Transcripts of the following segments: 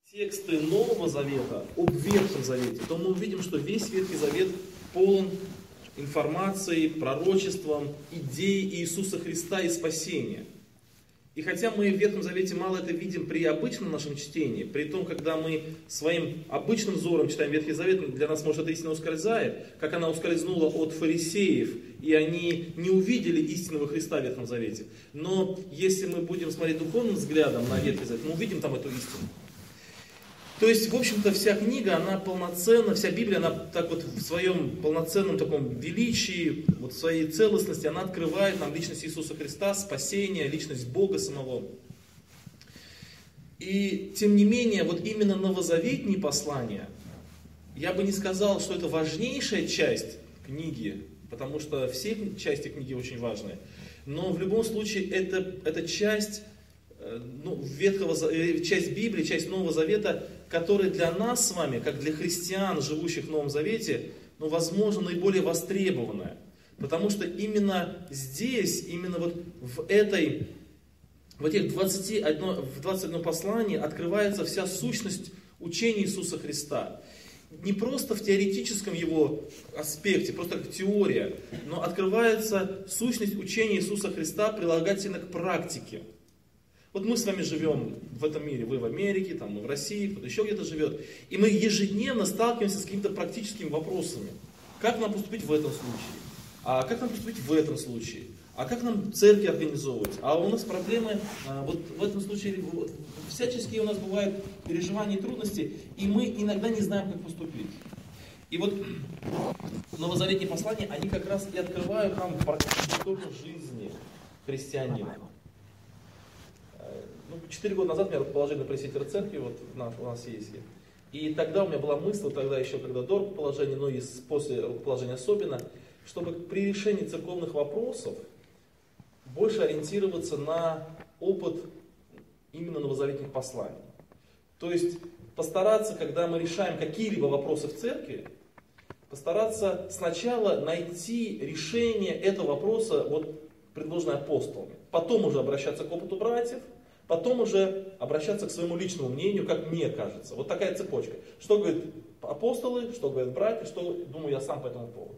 тексты Нового Завета об Ветхом Завете, то мы увидим, что весь Ветхий Завет полон информацией, пророчеством, идей Иисуса Христа и спасения. И хотя мы в Ветхом Завете мало это видим при обычном нашем чтении, при том, когда мы своим обычным взором читаем Ветхий Завет, для нас, может, эта истина ускользает, как она ускользнула от фарисеев, и они не увидели истинного Христа в Ветхом Завете. Но если мы будем смотреть духовным взглядом на Ветхий Завет, мы увидим там эту истину. То есть, в общем-то, вся книга, она полноценна, вся Библия, она так вот в своем полноценном таком величии, вот в своей целостности, она открывает нам личность Иисуса Христа, спасение, личность Бога самого. И, тем не менее, вот именно новозаветные послания, я бы не сказал, что это важнейшая часть книги, потому что все части книги очень важные, но в любом случае это часть, часть Библии, часть Нового Завета, которая для нас с вами, как для христиан, живущих в Новом Завете, возможно, наиболее востребованная. Потому что именно здесь, именно вот в этих 21 послании открывается вся сущность учения Иисуса Христа. Не просто в теоретическом его аспекте, просто как теория, но открывается сущность учения Иисуса Христа прилагательно к практике. Вот мы с вами живем в этом мире, вы в Америке, там, мы в России, кто-то еще где-то живет. И мы ежедневно сталкиваемся с какими-то практическими вопросами. Как нам поступить в этом случае? А как нам поступить в этом случае? А как нам церкви организовывать? А у нас проблемы, вот в этом случае, всяческие у нас бывают переживания и трудности, и мы иногда не знаем, как поступить. И вот новозаветные послания, они как раз и открывают нам практическую сторону жизни христианина. 4 года назад меня положили на пресвитера церкви, вот у нас есть. И тогда у меня была мысль, тогда еще когда до рукоположения, но и после рукоположения особенно, чтобы при решении церковных вопросов больше ориентироваться на опыт именно новозаветных посланий. То есть постараться, когда мы решаем какие-либо вопросы в церкви, постараться сначала найти решение этого вопроса, предложенное апостолами. Потом уже обращаться к опыту братьев, потом уже обращаться к своему личному мнению, как мне кажется. Вот такая цепочка. Что говорят апостолы, что говорят братья, что думаю я сам по этому поводу.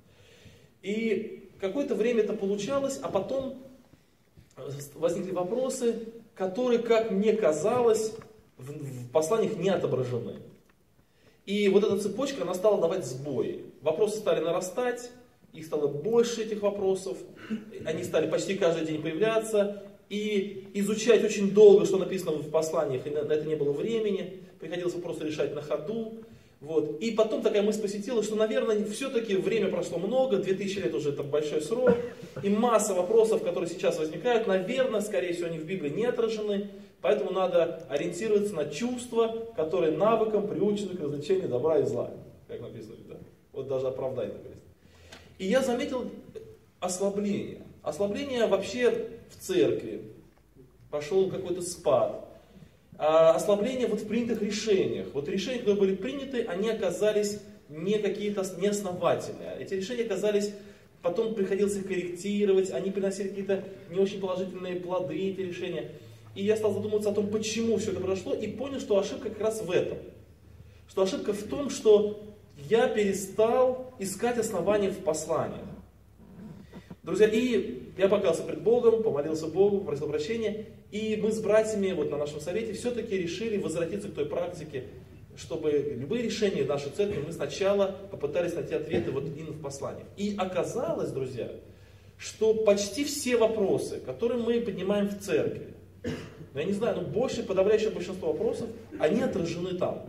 И какое-то время это получалось, а потом возникли вопросы, которые, как мне казалось, в посланиях не отображены. И вот эта цепочка, она стала давать сбои. Вопросы стали нарастать, их стало больше, этих вопросов. Они стали почти каждый день появляться. И изучать очень долго, что написано в посланиях, и на это не было времени, приходилось вопросы решать на ходу. И потом такая мысль посетила, что, наверное, все-таки время прошло много, 2000 лет уже это большой срок, и масса вопросов, которые сейчас возникают, наверное, скорее всего, они в Библии не отражены, поэтому надо ориентироваться на чувства, которые навыком приучены к развлечению добра и зла, как написано, да? Вот даже оправдание говорит. И я заметил ослабление. Ослабление вообще в церкви. Пошел какой-то спад. Ослабление в принятых решениях. Решения, которые были приняты, они оказались не какие-то неосновательные. Эти решения оказались, потом приходилось их корректировать, они приносили какие-то не очень положительные плоды, эти решения. И я стал задумываться о том, почему все это произошло, и понял, что ошибка как раз в этом. Что ошибка в том, что я перестал искать основания в посланиях. Друзья, и я покаялся пред Богом, помолился Богу, попросил прощения, и мы с братьями на нашем совете все-таки решили возвратиться к той практике, чтобы любые решения нашей церкви мы сначала попытались найти ответы именно в посланиях. И оказалось, друзья, что почти все вопросы, которые мы поднимаем в церкви, я не знаю, больше, подавляющее большинство вопросов, они отражены там.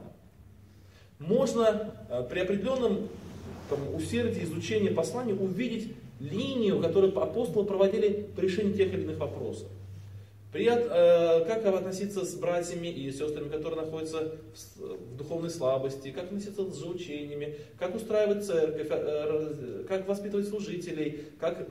Можно при определенном усердии изучения посланий увидеть линию, которую апостолы проводили при решении тех или иных вопросов. Как относиться с братьями и сестрами, которые находятся в духовной слабости, как относиться с лжеучениями, как устраивать церковь, как воспитывать служителей, как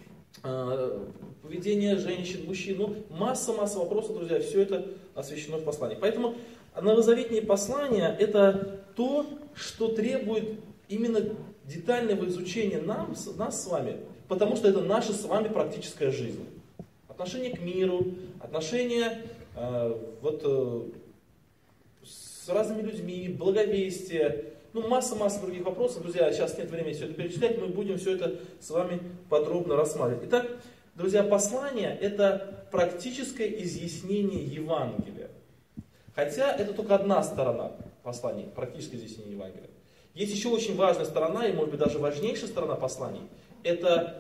поведение женщин, мужчин. Масса вопросов, друзья, все это освящено в посланиях. Поэтому новозаветные послания — это то, что требует именно детального изучения нас с вами, потому что это наша с вами практическая жизнь. Отношение к миру, отношение с разными людьми, благовестие, ну масса других вопросов. Друзья, сейчас нет времени все это перечислять, мы будем все это с вами подробно рассматривать. Итак, друзья, послание — это практическое изъяснение Евангелия. Хотя это только одна сторона послания, практическое изъяснение Евангелия. Есть еще очень важная сторона, и может быть даже важнейшая сторона посланий. Это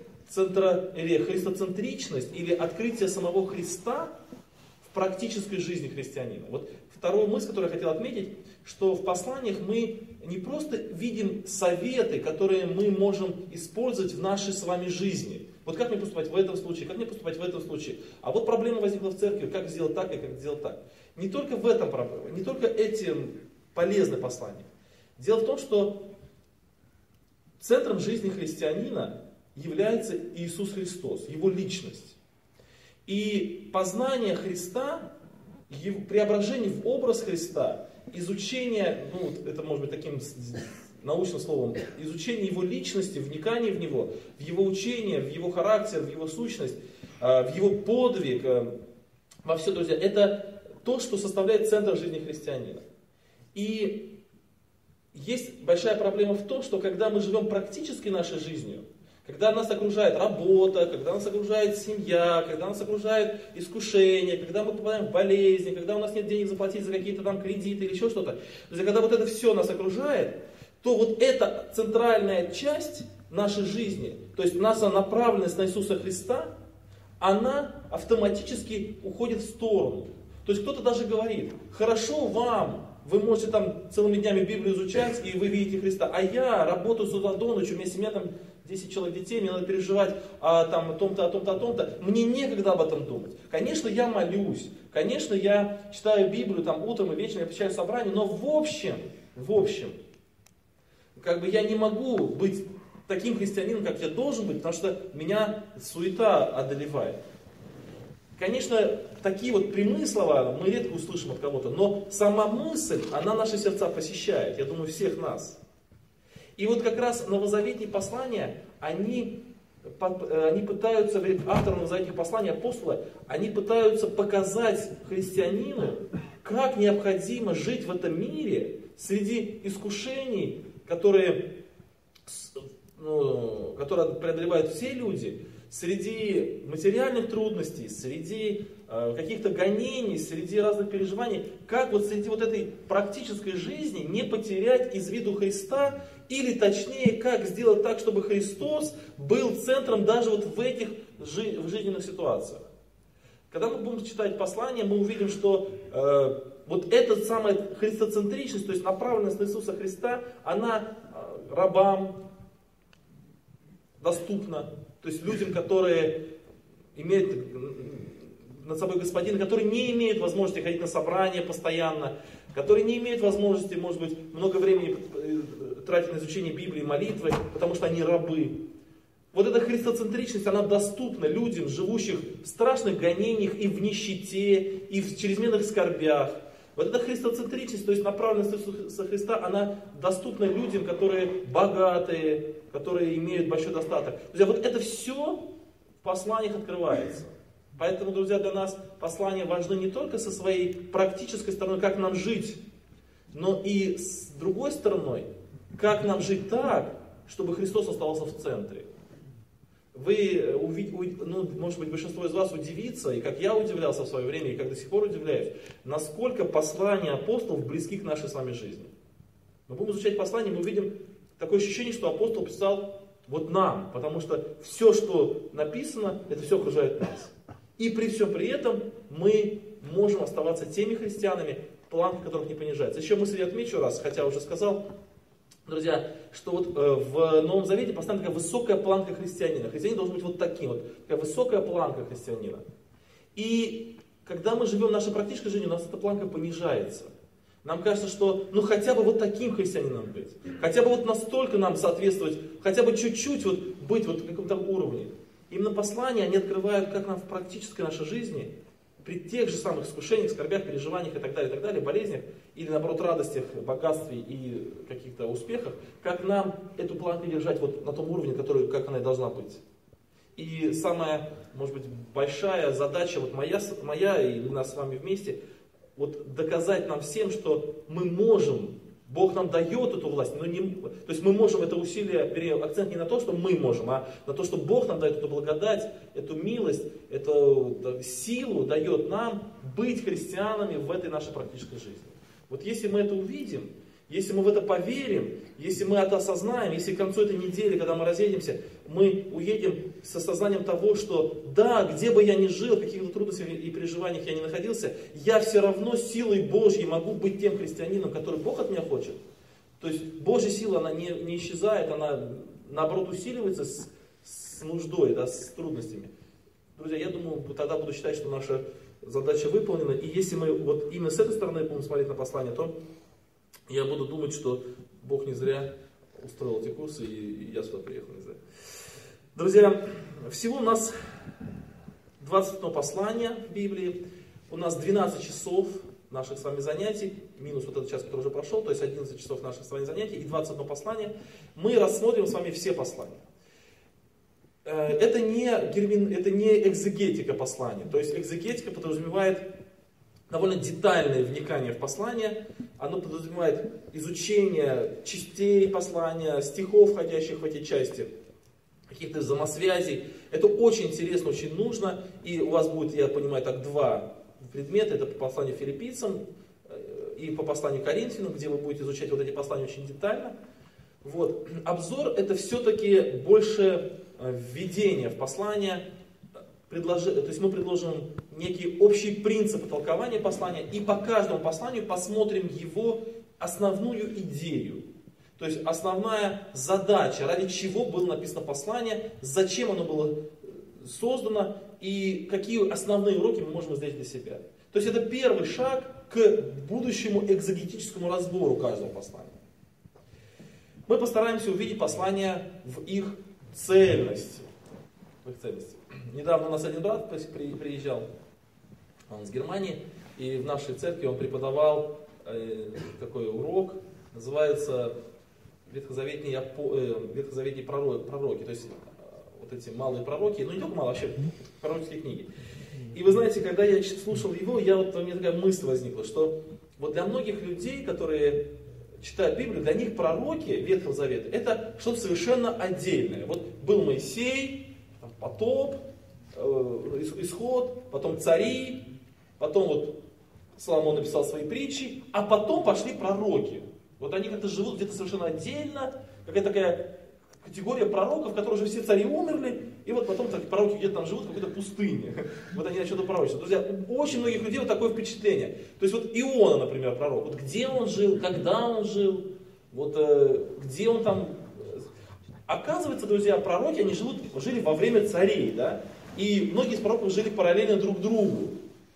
христоцентричность или открытие самого Христа в практической жизни христианина. Вот вторую мысль, которую я хотел отметить, что в посланиях мы не просто видим советы, которые мы можем использовать в нашей с вами жизни. Вот как мне поступать в этом случае, как мне поступать в этом случае. А вот проблема возникла в церкви, как сделать так и как сделать так. Не только в этом проблема, не только этим полезны послания. Дело в том, что центром жизни христианина является Иисус Христос, Его личность. И познание Христа, преображение в образ Христа, изучение, ну это может быть таким научным словом, изучение Его личности, вникание в Него, в Его учение, в Его характер, в Его сущность, в Его подвиг, во все, друзья, это то, что составляет центр жизни христианина. И есть большая проблема в том, что когда мы живем практически нашей жизнью, когда нас окружает работа, когда нас окружает семья, когда нас окружает искушение, когда мы попадаем в болезни, когда у нас нет денег заплатить за какие-то там кредиты или еще что-то. То есть, когда вот это все нас окружает, то вот эта центральная часть нашей жизни, то есть наша направленность на Иисуса Христа, она автоматически уходит в сторону. То есть кто-то даже говорит: хорошо вам, вы можете там целыми днями Библию изучать, и вы видите Христа, а я работаю с утра до ночи, у меня семья там 10 человек детей, мне надо переживать о том-то. Мне некогда об этом думать. Конечно, я молюсь, конечно, я читаю Библию там утром и вечером, я посещаю собрания, но в общем, как бы я не могу быть таким христианином, как я должен быть, потому что меня суета одолевает. Конечно, такие вот прямые слова мы редко услышим от кого-то, но сама мысль, она наши сердца посещает, я думаю, всех нас. И вот как раз новозаветные послания, они пытаются, авторы новозаветных посланий, апостолы, они пытаются показать христианину, как необходимо жить в этом мире среди искушений, которые преодолевают все люди, среди материальных трудностей, среди каких-то гонений, среди разных переживаний, как вот среди вот этой практической жизни не потерять из виду Христа, или точнее, как сделать так, чтобы Христос был центром даже вот в этих жизненных ситуациях. Когда мы будем читать послание, мы увидим, что вот эта самая христоцентричность, то есть направленность на Иисуса Христа, она рабам доступна. То есть людям, которые имеют над собой господина, которые не имеют возможности ходить на собрания постоянно, которые не имеют возможности, может быть, много времени тратить на изучение Библии, молитвы, потому что они рабы. Вот эта христоцентричность, она доступна людям, живущих в страшных гонениях и в нищете, и в чрезмерных скорбях. Вот эта христоцентричность, то есть направленность Иисуса Христа, она доступна людям, которые богатые, которые имеют большой достаток. Друзья, вот это все в посланиях открывается. Поэтому, друзья, для нас послания важны не только со своей практической стороны, как нам жить, но и с другой стороной, как нам жить так, чтобы Христос оставался в центре. Вы, может быть, большинство из вас удивится, и как я удивлялся в свое время, и как до сих пор удивляюсь, насколько послания апостолов близки к нашей с вами жизни. Мы будем изучать послания, мы увидим такое ощущение, что апостол писал вот нам, потому что все, что написано, это все окружает нас. И при всем при этом мы можем оставаться теми христианами, планка которых не понижается. Еще мысль я отмечу раз, хотя уже сказал, друзья, что вот в Новом Завете постоянно такая высокая планка христианина. Христианин должен быть вот таким вот, такая высокая планка христианина. И когда мы живем нашей практической жизнью, у нас эта планка понижается. Нам кажется, что ну хотя бы вот таким христианином быть, хотя бы вот настолько нам соответствовать, хотя бы чуть-чуть вот быть вот в каком-то уровне. Именно послания, они открывают, как нам в практической нашей жизни, при тех же самых искушениях, скорбях, переживаниях и так далее, болезнях, или наоборот радостях, богатстве и каких-то успехах, как нам эту планку держать вот на том уровне, который, как она и должна быть. И самая, может быть, большая задача, вот моя и нас с вами вместе, вот доказать нам всем, что мы можем, Бог нам дает эту власть, но не, то есть мы можем это усилие, акцент не на то, что мы можем, а на то, что Бог нам дает эту благодать, эту милость, эту силу дает нам быть христианами в этой нашей практической жизни. Вот если мы это увидим, если мы в это поверим, если мы это осознаем, если к концу этой недели, когда мы разъедемся, мы уедем с осознанием того, что да, где бы я ни жил, в каких-то трудностях и переживаниях я ни находился, я все равно силой Божьей могу быть тем христианином, который Бог от меня хочет. То есть Божья сила, она не исчезает, она наоборот усиливается с нуждой, да, с трудностями. Друзья, я думаю, тогда буду считать, что наша задача выполнена. И если мы вот именно с этой стороны будем смотреть на послание, то я буду думать, что Бог не зря устроил эти курсы, и я сюда приехал не зря. Друзья, всего у нас 21 послание в Библии, у нас 12 часов наших с вами занятий, минус вот этот час, который уже прошел, то есть 11 часов наших с вами занятий и 21 послание. Мы рассмотрим с вами все послания. Это не экзегетика послания, то есть экзегетика подразумевает довольно детальное вникание в послание, оно подразумевает изучение частей послания, стихов, входящих в эти части, каких-то взаимосвязей. Это очень интересно, очень нужно, и у вас будет, я понимаю, так два предмета, это по посланию филиппийцам и по посланию Коринфянам, где вы будете изучать вот эти послания очень детально. Вот. Обзор это все-таки больше введение в послание, то есть мы предложим некие общие принципы толкования послания и по каждому посланию посмотрим его основную идею. То есть основная задача, ради чего было написано послание, зачем оно было создано и какие основные уроки мы можем сделать для себя. То есть это первый шаг к будущему экзегетическому разбору каждого послания. Мы постараемся увидеть послания в их цельности. Недавно у нас один брат приезжал, он из Германии, и в нашей церкви он преподавал такой урок, называется ветхозаветные пророки, то есть вот эти малые пророки, ну не только малые, вообще пророческие книги. И вы знаете, когда я слушал его, у меня такая мысль возникла, что вот для многих людей, которые читают Библию, для них пророки Ветхого Завета это что-то совершенно отдельное. Вот был Моисей, потоп, исход, потом цари, потом вот Соломон написал свои притчи, а потом пошли пророки. Вот они как-то живут где-то совершенно отдельно, какая-то такая категория пророков, которые уже все цари умерли, и вот потом пророки где-то там живут в какой-то пустыне. Вот они начнут пророчество. Друзья, у очень многих людей вот такое впечатление. То есть вот Иона, например, пророк. Вот где он жил, когда он жил, вот где он там. Оказывается, друзья, пророки, они жили во время царей, да? И многие из пророков жили параллельно друг другу.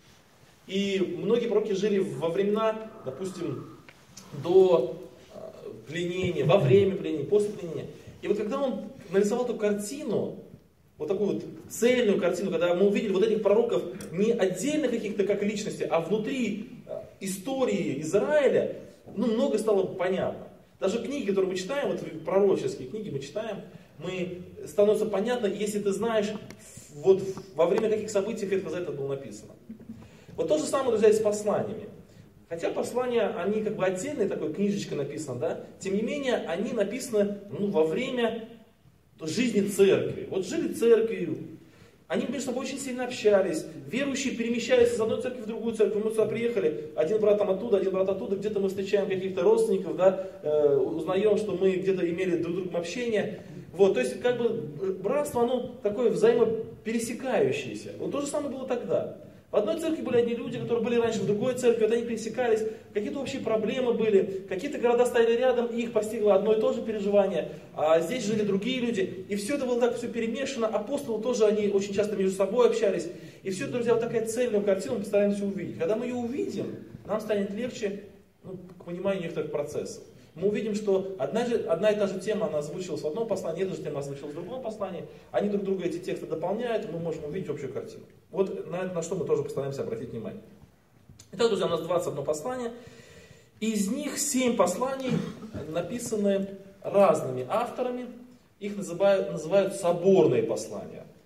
И многие пророки жили во времена, допустим, до пленения, во время пленения, после пленения. И вот когда он нарисовал эту картину, вот такую вот цельную картину, когда мы увидели вот этих пророков не отдельно каких-то как личности, а внутри истории Израиля, много стало понятно. Даже книги, которые мы читаем, вот пророческие книги мы читаем, становится понятно, если ты знаешь, вот во время каких событий Ветхого Завета было написано. Вот то же самое, друзья, и с посланиями. Хотя послания, они как бы отдельные, такой книжечка написана, да, тем не менее, они написаны во время жизни церкви. Вот жили церковью, они между собой очень сильно общались, верующие перемещались из одной церкви в другую церковь. Мы сюда приехали, один брат там оттуда, один брат оттуда, где-то мы встречаем каких-то родственников, да, узнаем, что мы где-то имели друг с другом общение. Вот, то есть, как бы, братство, оно такое взаимопересекающееся. Вот то же самое было тогда. В одной церкви были одни люди, которые были раньше в другой церкви, вот они пересекались, какие-то общие проблемы были, какие-то города стояли рядом, и их постигло одно и то же переживание, а здесь жили другие люди. И все это было так все перемешано, апостолы тоже, они очень часто между собой общались. И все это, друзья, вот такая цельная картина, мы постараемся увидеть. Когда мы ее увидим, нам станет легче к пониманию некоторых процессов. Мы увидим, что одна и та же тема, она озвучилась в одном послании, эта же тема озвучилась в другом послании. Они друг друга эти тексты дополняют, и мы можем увидеть общую картину. Вот на что мы тоже постараемся обратить внимание. Итак, друзья, у нас 21 послание. Из них 7 посланий написаны разными авторами. Их называют соборные послания.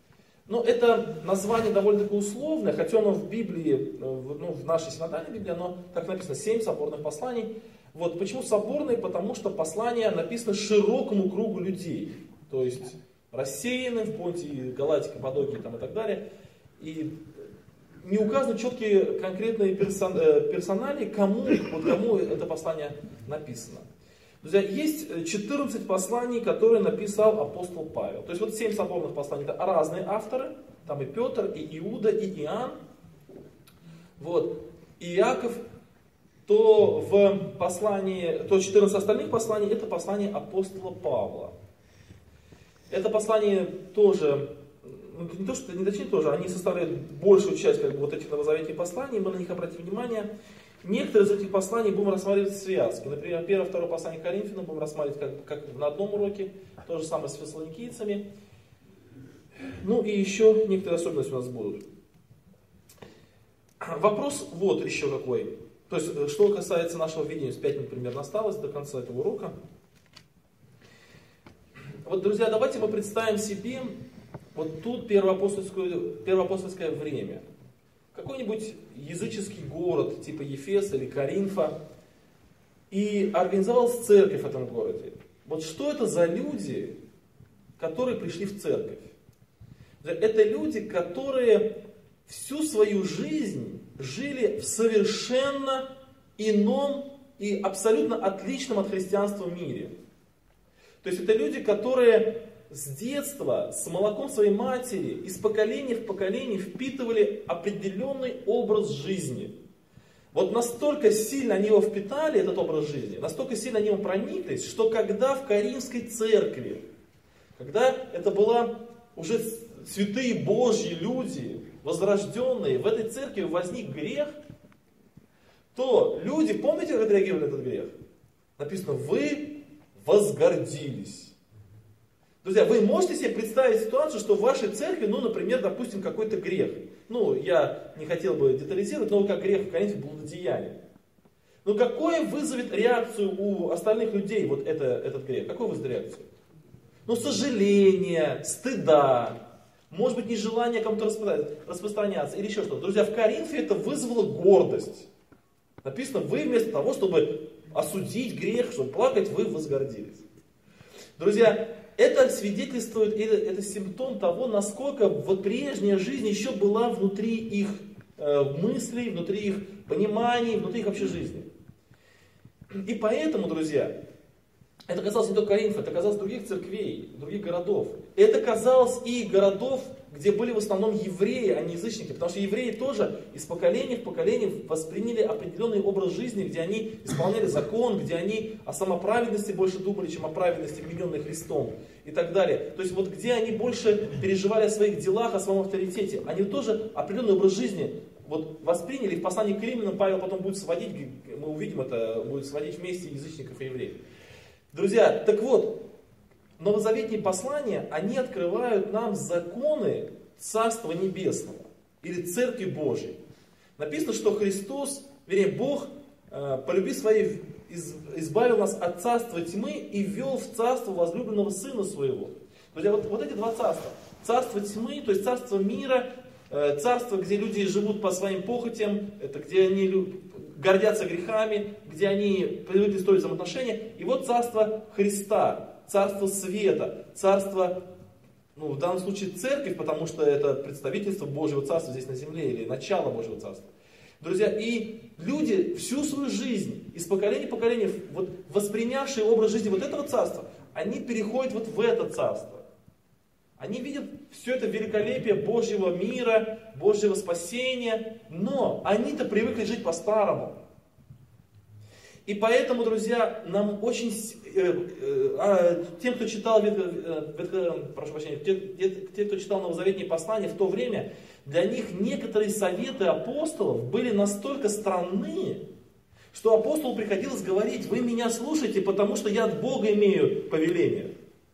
Но это название довольно-таки условное, хотя оно в Библии, в нашей синодальной Библии, оно так написано, 7 соборных посланий. Вот почему соборные? Потому что послания написаны широкому кругу людей. То есть рассеяны в Понтии, Галатии, Каппадокии там, и так далее. И не указаны четкие конкретные персонали, кому это послание написано. Друзья, есть 14 посланий, которые написал апостол Павел. То есть вот 7 соборных посланий, это разные авторы. Там и Петр, и Иуда, и Иоанн. Вот. И Иаков. То в послании, то 14 остальных посланий, это послание апостола Павла. Это послание тоже, не то что, не точнее тоже, они составляют большую часть вот этих новозаветных посланий, мы на них обратим внимание. Некоторые из этих посланий будем рассматривать в связке. Например, 1-2 послание к Коринфянам будем рассматривать как на одном уроке, то же самое с фессалоникийцами. Ну и еще некоторые особенности у нас будут. Вопрос вот еще какой. То есть, что касается нашего видения, с 5 минут примерно осталось до конца этого урока. Вот, друзья, давайте мы представим себе вот тут первоапостольское время. Какой-нибудь языческий город, типа Ефес или Коринфа, и организовалась церковь в этом городе. Вот что это за люди, которые пришли в церковь? Это люди, которые всю свою жизнь жили в совершенно ином и абсолютно отличном от христианства мире. То есть это люди, которые с детства, с молоком своей матери, из поколения в поколение впитывали определенный образ жизни. Вот настолько сильно они его впитали, этот образ жизни, настолько сильно они его прониклись, что когда в Коринфской церкви, когда это была уже святые Божьи люди, возрожденные, в этой церкви возник грех, то люди, помните, как отреагировали на этот грех? Написано, вы возгордились. Друзья, вы можете себе представить ситуацию, что в вашей церкви, например, допустим, какой-то грех. Я не хотел бы детализировать, но как грех в Коринфе блудодеяние. Какое вызовет реакцию у остальных людей вот этот грех? Какую вызовет реакцию? Сожаление, стыда. Может быть, нежелание кому-то распространяться или еще что-то. Друзья, в Коринфе это вызвало гордость. Написано, вы вместо того, чтобы осудить грех, чтобы плакать, вы возгордились. Друзья, это свидетельствует, это симптом того, насколько вот прежняя жизнь еще была внутри их мыслей, внутри их пониманий, внутри их вообще жизни. И поэтому, друзья, это касалось не только Коринфа, это касалось других церквей, других городов. Это касалось и городов, где были в основном евреи, а не язычники. Потому что евреи тоже из поколения в поколение восприняли определенный образ жизни, где они исполняли закон, где они о самоправедности больше думали, чем о праведности, вмененной Христом и так далее. То есть вот где они больше переживали о своих делах, о своем авторитете. Они тоже определенный образ жизни вот восприняли. И в послании к Римлянам Павел потом будет сводить, мы увидим это, будет сводить вместе язычников и евреев. Друзья, так вот, новозаветные послания, они открывают нам законы Царства Небесного или Церкви Божьей. Написано, что Христос, вернее, Бог, по любви своей избавил нас от царства тьмы и ввел в царство возлюбленного Сына Своего. Друзья, вот эти два царства. Царство тьмы, то есть царство мира, царство, где люди живут по своим похотям, это где они гордятся грехами, где они привыкли строить взаимоотношения. И вот царство Христа, царство света, царство, в данном случае церковь, потому что это представительство Божьего царства здесь на земле, или начало Божьего царства. Друзья, и люди всю свою жизнь, из поколения в поколение, вот, воспринявшие образ жизни вот этого царства, они переходят вот в это царство. Они видят все это великолепие Божьего мира, Божьего спасения, но они-то привыкли жить по-старому. И поэтому, друзья, нам очень, тем, кто читал те, кто читал новозаветные послания в то время, для них некоторые советы апостолов были настолько странны, что апостолу приходилось говорить: вы меня слушайте, потому что я от Бога имею повеление.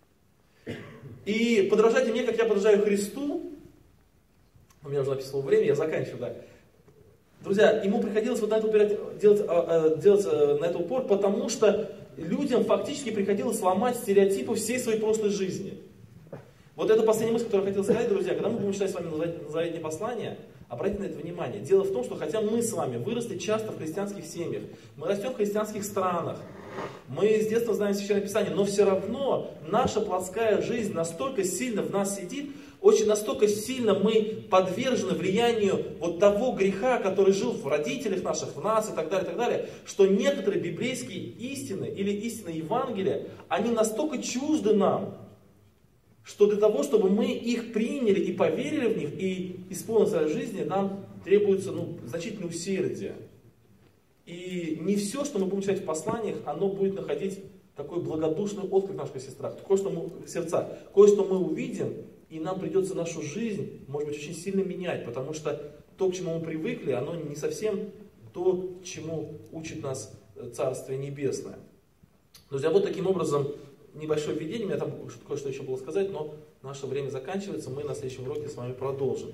И подражайте мне, как я подражаю Христу. У меня уже написано время, я заканчиваю, да. Друзья, ему приходилось вот на это делать на это упор, потому что людям фактически приходилось ломать стереотипы всей своей прошлой жизни. Вот это последняя мысль, которую я хотел сказать, друзья. Когда мы будем читать с вами новозаветные послания, обратите на это внимание. Дело в том, что хотя мы с вами выросли часто в христианских семьях, мы растем в христианских странах, мы с детства знаем Священное Писание, но все равно наша плотская жизнь настолько сильно в нас сидит, очень настолько сильно мы подвержены влиянию вот того греха, который жил в родителях наших, в нас и так далее, что некоторые библейские истины или истины Евангелия, они настолько чужды нам, что для того, чтобы мы их приняли и поверили в них, и исполнили в своей жизни, нам требуется значительное усердие. И не все, что мы будем читать в посланиях, оно будет находить такой благодушный отклик в наших сердцах. Кое-что мы увидим, и нам придется нашу жизнь, может быть, очень сильно менять, потому что то, к чему мы привыкли, оно не совсем то, чему учит нас Царствие Небесное. Друзья, вот таким образом небольшое введение, у меня там кое-что еще было сказать, но наше время заканчивается, мы на следующем уроке с вами продолжим.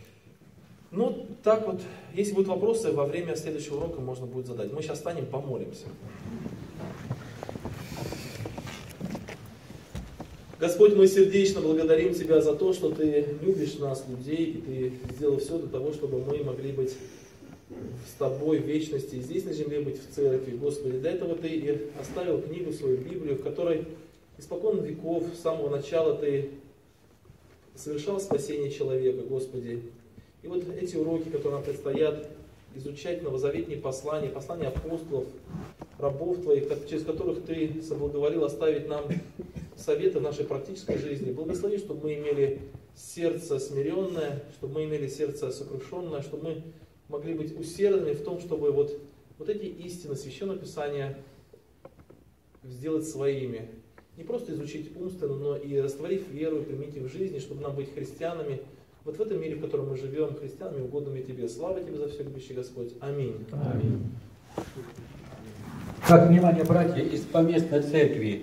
Так вот, если будут вопросы, во время следующего урока можно будет задать. Мы сейчас встанем, помолимся. Господь, мы сердечно благодарим Тебя за то, что Ты любишь нас, людей, и Ты сделал все для того, чтобы мы могли быть с Тобой в вечности, и здесь на земле быть в церкви. Господи, для этого Ты и оставил книгу, свою Библию, в которой испокон веков, с самого начала Ты совершал спасение человека, Господи. И вот эти уроки, которые нам предстоят изучать, новозаветные послания, послания апостолов, рабов Твоих, через которых Ты соблаговолил оставить нам советы в нашей практической жизни. Благослови, чтобы мы имели сердце смиренное, чтобы мы имели сердце сокрушенное, чтобы мы могли быть усердными в том, чтобы вот эти истины Священного Писания сделать своими. Не просто изучить умственно, но и растворив веру и применить их в жизни, чтобы нам быть христианами, вот в этом мире, в котором мы живем, христианами, угодными Тебе. Слава Тебе за все, любящий Господь. Аминь. Аминь. Так, внимание, братья, из поместной церкви